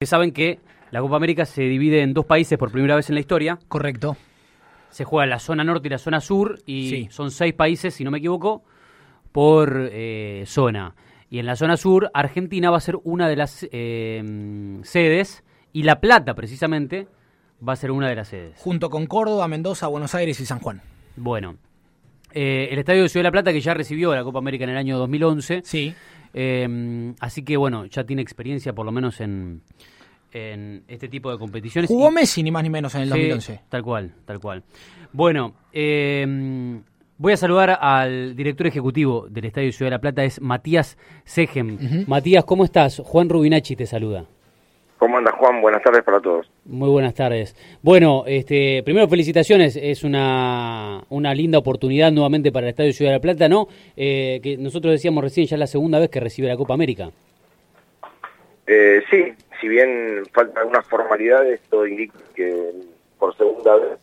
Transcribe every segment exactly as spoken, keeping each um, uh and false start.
Saben que la Copa América se divide en dos países por primera vez en la historia. Correcto. Se juega en la zona norte y la zona sur y Sí. son seis países, si no me equivoco, por eh, zona. Y en la zona sur, Argentina va a ser una de las eh, sedes y La Plata, precisamente, va a ser una de las sedes. Junto con Córdoba, Mendoza, Buenos Aires y San Juan. Bueno, eh, el Estadio de Ciudad de La Plata, que ya recibió la Copa América en el año dos mil once. Sí. Eh, así que, bueno, ya tiene experiencia por lo menos en, en este tipo de competiciones. Jugó y, Messi, ni más ni menos, en el sí, dos mil once. Tal cual, tal cual. Bueno, eh, voy a saludar al director ejecutivo del Estadio de Ciudad de La Plata, es Matías Segem. Uh-huh. Matías, ¿cómo estás? Juan Rubinacci te saluda. ¿Cómo andas, Juan? Buenas tardes para todos. Muy buenas tardes. Bueno, este, primero felicitaciones, es una, una linda oportunidad nuevamente para el Estadio Ciudad de La Plata, ¿no? Eh, que nosotros decíamos recién, ya es la segunda vez que recibe la Copa América. Eh, sí, si bien faltan algunas formalidades, todo indica que por segunda vez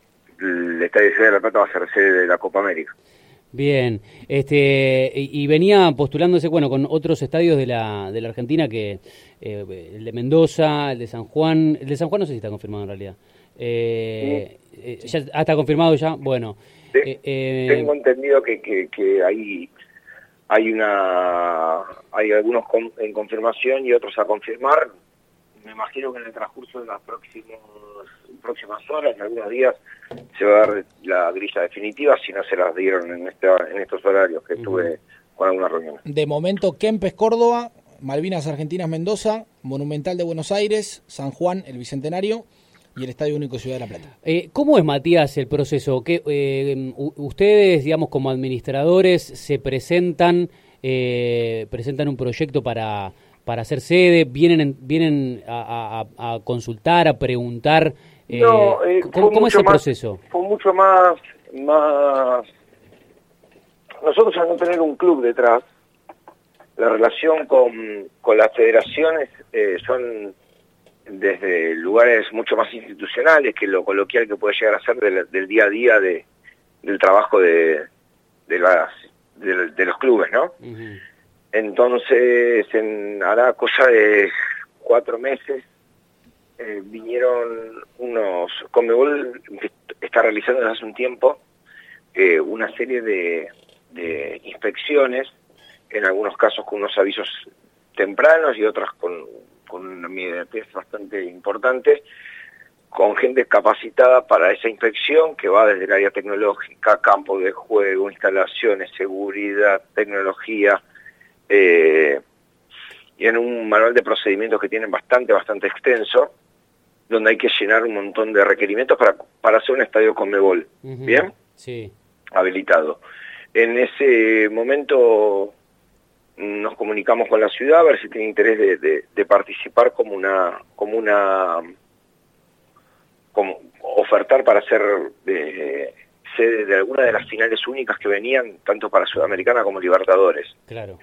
el Estadio Ciudad de La Plata va a ser sede de la Copa América. Bien, este y, y venía postulándose, bueno, con otros estadios de la de la Argentina, que eh, el de Mendoza, el de San Juan, el de San Juan no sé si está confirmado en realidad. Eh, sí. eh, ya ah, está confirmado ya, bueno. Sí, eh, eh, tengo entendido que que, que hay hay una hay algunos con, en confirmación y otros a confirmar. Me imagino que en el transcurso de las próximos, próximas horas, en algunos días, se va a dar la grilla definitiva, si no se las dieron en, esta, en estos horarios que estuve uh-huh. con algunas reuniones. De momento, Kempes, Córdoba, Malvinas Argentinas, Mendoza, Monumental de Buenos Aires, San Juan, el Bicentenario y el Estadio Único Ciudad de La Plata. Eh, ¿Cómo es, Matías, el proceso? ¿Qué, eh, ustedes, digamos, como administradores, se presentan, eh, presentan un proyecto para... para hacer sede, vienen vienen a, a, a consultar, a preguntar, eh, no, eh, ¿cómo, ¿cómo es el más, proceso? Fue mucho más, más, nosotros al no tener un club detrás, la relación con, con las federaciones eh, son desde lugares mucho más institucionales que lo coloquial que puede llegar a ser del, del día a día de, del trabajo de, de, las, de, de los clubes, ¿no? Uh-huh. Entonces, en, hará cosa de cuatro meses, eh, vinieron unos... Conmebol está realizando desde hace un tiempo eh, una serie de, de inspecciones, en algunos casos con unos avisos tempranos y otras con, con una inmediatez bastante importante, con gente capacitada para esa inspección que va desde el área tecnológica, campo de juego, instalaciones, seguridad, tecnología... Eh, y en un manual de procedimientos que tienen bastante, bastante extenso, donde hay que llenar un montón de requerimientos para, para hacer un estadio Conmebol, uh-huh. ¿bien? Sí. Habilitado. En ese momento nos comunicamos con la ciudad a ver si tiene interés de, de, de participar como una, como una, como ofertar para ser de, sede de alguna de las finales únicas que venían, tanto para Sudamericana como Libertadores. Claro.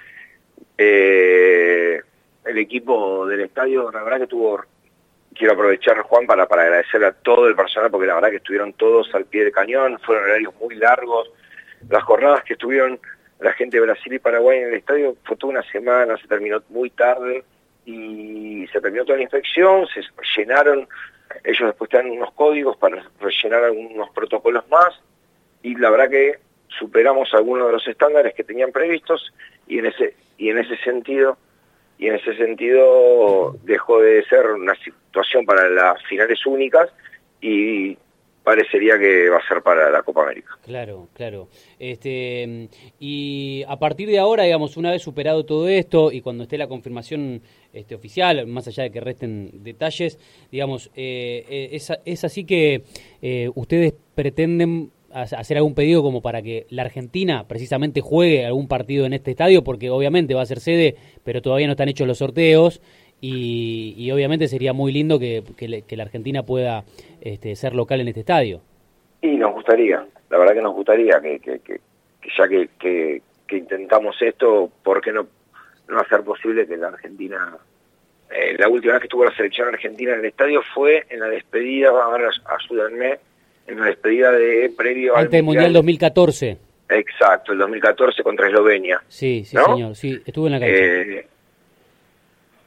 Eh, el equipo del estadio, la verdad que tuvo, quiero aprovechar, Juan, para, para agradecer a todo el personal, porque la verdad que estuvieron todos al pie de cañón, fueron horarios muy largos, las jornadas que estuvieron la gente de Brasil y Paraguay en el estadio fue toda una semana, se terminó muy tarde y se terminó toda la inspección, se llenaron, ellos después te dan unos códigos para rellenar algunos protocolos más, y la verdad que superamos algunos de los estándares que tenían previstos, y en ese y en ese sentido y en ese sentido dejó de ser una situación para las finales únicas y parecería que va a ser para la Copa América. Claro, claro. Este y a partir de ahora, digamos, una vez superado todo esto y cuando esté la confirmación este, oficial, más allá de que resten detalles, digamos, eh, es, es así que eh, ustedes pretenden hacer algún pedido como para que la Argentina precisamente juegue algún partido en este estadio, porque obviamente va a ser sede, pero todavía no están hechos los sorteos y, y obviamente sería muy lindo que, que, le, que la Argentina pueda este, ser local en este estadio. Y nos gustaría, la verdad que nos gustaría que, que, que, que ya que, que, que intentamos esto, ¿por qué no, no hacer posible que la Argentina... Eh, la última vez que estuvo la selección argentina en el estadio fue en la despedida, ahora ayúdenme, en la despedida de previo antes del Mundial dos mil catorce. Exacto, el dos mil catorce contra Eslovenia. Sí, sí, ¿no? señor, sí, estuve en la cancha. Eh,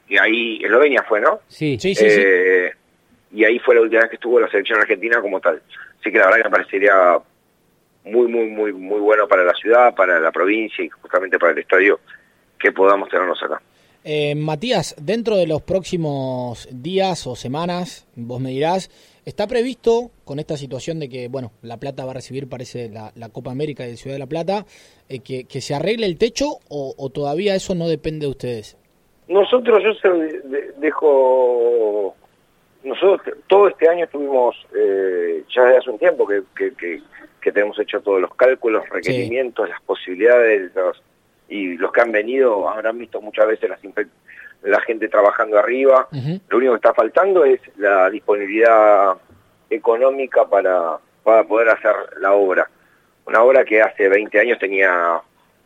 y ahí Eslovenia fue, ¿no? Sí, Sí, sí, Eh, y ahí fue la última vez que estuvo la selección argentina como tal. Así que la verdad que me parecería muy, muy, muy, muy bueno para la ciudad, para la provincia y justamente para el estadio que podamos tenernos acá. Eh, Matías, dentro de los próximos días o semanas, vos me dirás, ¿está previsto con esta situación de que, bueno, La Plata va a recibir, parece, la, la Copa América de Ciudad de La Plata, eh, que, que se arregle el techo o, o todavía eso no depende de ustedes? Nosotros, yo se de, dejo... Nosotros todo este año estuvimos, eh, ya desde hace un tiempo que, que, que, que tenemos hecho todos los cálculos, requerimientos, sí. las posibilidades, los, y los que han venido habrán visto muchas veces las la gente trabajando arriba. Uh-huh. Lo único que está faltando es la disponibilidad económica para, para poder hacer la obra. Una obra que hace veinte años tenía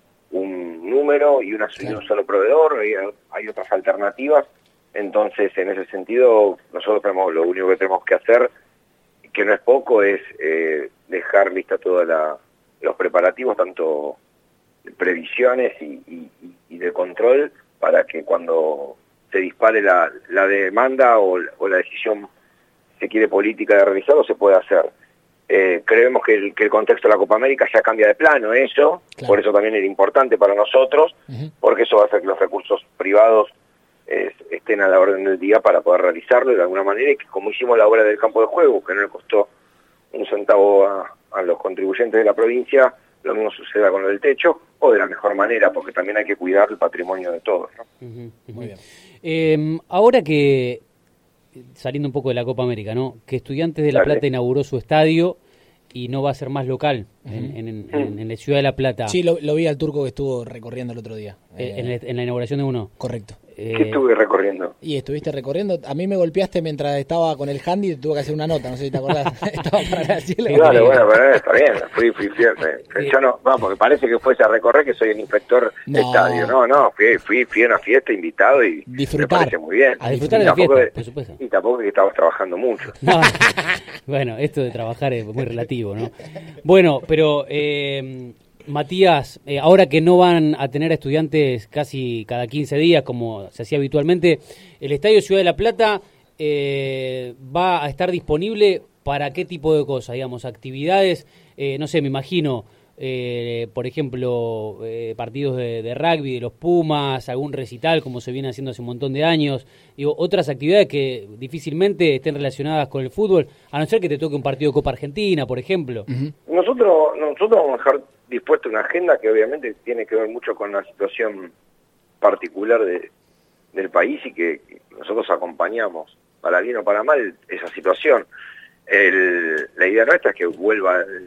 un número y una, claro. un solo proveedor, hay, hay otras alternativas. Entonces, en ese sentido, nosotros tenemos, lo único que tenemos que hacer, que no es poco, es eh, dejar lista todos los preparativos, tanto de previsiones y, y, y de control, para que cuando se dispare la, la demanda o, o la decisión, se quiere política de realizarlo, se pueda hacer. Eh, creemos que el, que el contexto de la Copa América ya cambia de plano eso, claro. por eso también era importante para nosotros, uh-huh. porque eso va a hacer que los recursos privados Eh, estén a la orden del día para poder realizarlo de alguna manera, y que como hicimos la obra del campo de juego, que no le costó un centavo a, a los contribuyentes de la provincia, lo mismo suceda con lo del techo, o de la mejor manera, porque también hay que cuidar el patrimonio de todos, ¿no? Uh-huh, uh-huh. Muy bien. Eh, ahora que, saliendo un poco de la Copa América, ¿no? Que Estudiantes de La Dale. Plata inauguró su estadio y no va a ser más local uh-huh. en, en, en, en, en la Ciudad de La Plata. Sí, lo, lo vi al turco que estuvo recorriendo el otro día. Eh, en, el, en la inauguración de uno. Correcto. Eh, ¿Qué estuve recorriendo? Y estuviste recorriendo. A mí me golpeaste mientras estaba con el handy y tuve que hacer una nota, no sé si te acordás. Estaba para decirle. Sí, claro, bueno, pero está bien. Fui, fui, fui, fui. Yo no, vamos, porque parece que fuese a recorrer que soy el inspector no. de estadio. No, no, fui, fui, fui a una fiesta invitado y disfrutar. me parece muy bien. A disfrutar de la fiesta, de, por supuesto. Y tampoco que estabas trabajando mucho. No, bueno, esto de trabajar es muy relativo, ¿no? Bueno, pero... Eh, Matías, eh, ahora que no van a tener estudiantes casi cada quince días como se hacía habitualmente, el Estadio Ciudad de La Plata eh, va a estar disponible para qué tipo de cosas, digamos, actividades, eh, no sé, me imagino, eh, por ejemplo, eh, partidos de, de rugby, de los Pumas, algún recital como se viene haciendo hace un montón de años, digo, otras actividades que difícilmente estén relacionadas con el fútbol, a no ser que te toque un partido de Copa Argentina, por ejemplo. Uh-huh. Nosotros, nosotros vamos a dejar dispuesta una agenda que obviamente tiene que ver mucho con la situación particular de, del país y que nosotros acompañamos, para bien o para mal, esa situación. El, la idea nuestra es que vuelva, el,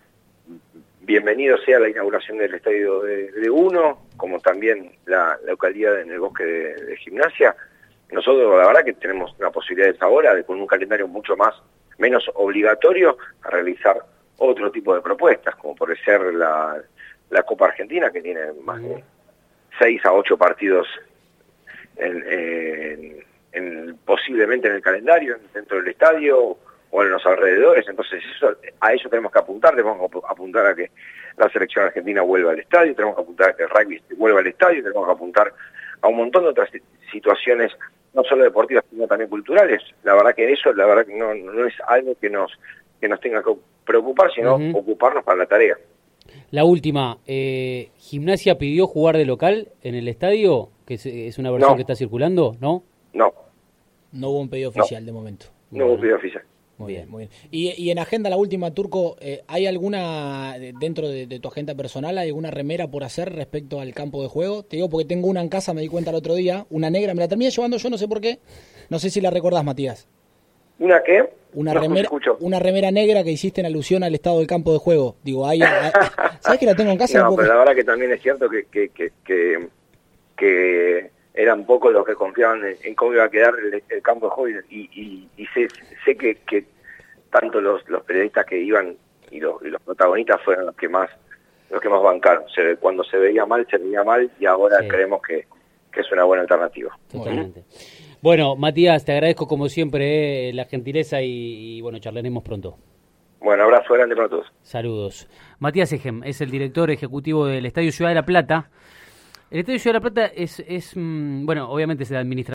bienvenido sea la inauguración del estadio de, de Uno, como también la, la localidad en el bosque de, de Gimnasia. Nosotros la verdad que tenemos una posibilidad ahora de con un calendario mucho más menos obligatorio a realizar otro tipo de propuestas, como por ser la, la Copa Argentina, que tiene más de seis a ocho partidos en, en, en, posiblemente en el calendario, dentro del estadio o en los alrededores. Entonces eso, a eso tenemos que apuntar, tenemos que apuntar a que la selección argentina vuelva al estadio, tenemos que apuntar a que el rugby vuelva al estadio, tenemos que apuntar a un montón de otras situaciones, no solo deportivas, sino también culturales. La verdad que eso, la verdad que no, no es algo que nos, que nos tenga que preocupar, sino uh-huh. ocuparnos para la tarea. La última, eh, ¿Gimnasia pidió jugar de local en el estadio? Que es, es una versión no. que está circulando, ¿no? No. No hubo un pedido oficial no. de momento. No bueno. hubo un pedido oficial. Muy bien, muy bien. Y, y en agenda, la última, Turco, eh, ¿hay alguna, dentro de, de tu agenda personal, hay alguna remera por hacer respecto al campo de juego? Te digo porque tengo una en casa, me di cuenta el otro día, una negra, me la terminé llevando yo, no sé por qué. No sé si la recordás, Matías. ¿Una qué? Una no, remera una remera negra que hiciste en alusión al estado del campo de juego. Digo, hay, hay ¿sabes que la tengo en casa? No, pero la verdad que también es cierto que que, que, que, que eran pocos los que confiaban en, en cómo iba a quedar el, el campo de juego y, y, y sé, sé que, que tanto los, los periodistas que iban y los, y los protagonistas fueron los que más los que más bancaron. Se, cuando se veía mal, se veía mal y ahora sí. creemos que, que es una buena alternativa. Totalmente. ¿Mm? Bueno, Matías, te agradezco como siempre eh, la gentileza y, y bueno, charlaremos pronto. Bueno, abrazo grande para todos. Saludos. Matías Ejem es el director ejecutivo del Estadio Ciudad de La Plata. El Estadio Ciudad de La Plata es, es bueno, obviamente es de administración.